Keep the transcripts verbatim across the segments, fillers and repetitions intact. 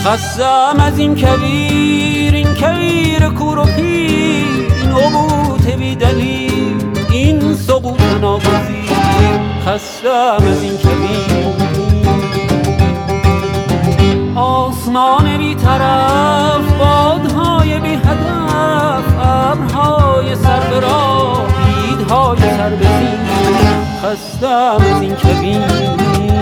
خستم از این کویر، این کویر کور و پیر، این عبوط بی دلیل، این سقوط ناگزیر. خستم از این کویر، آسمان بی طرف، بادهای بی هدف، ابرهای سر به راه، دیدهای سر به زیر. خستم از این کویر.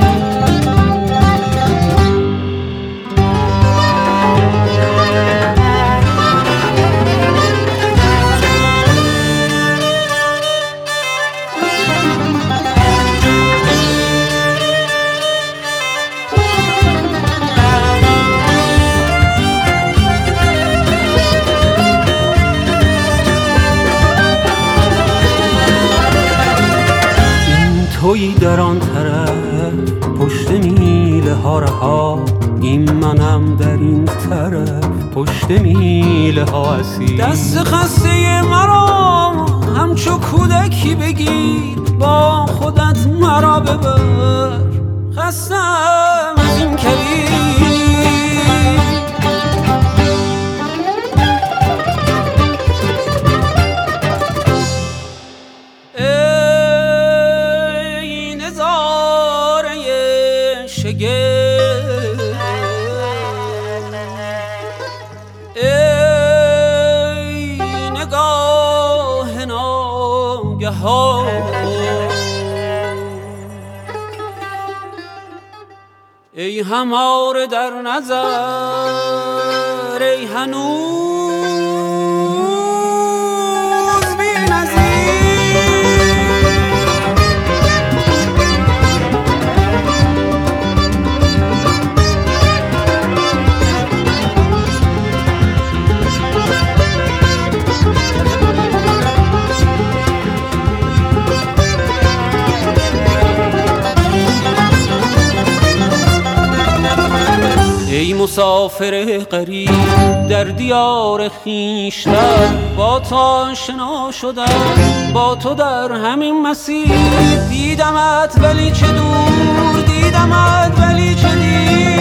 تویی در آن طرف پشت میله ها رها، این منم در این طرف پشت میله ها اسیر. دست خسته مرا همچو کودکی بگیر، با خودت مرا ببر. خستم از این کویر. ای نگاه ناگهان، ای هماره در نظر، ای هنوز بی نظیر. ای مسافر غریب در دیار خویشتن، با تو آشنا شدم، با تو در همین مسیر. دیدمت ولی چه دور دیدمت،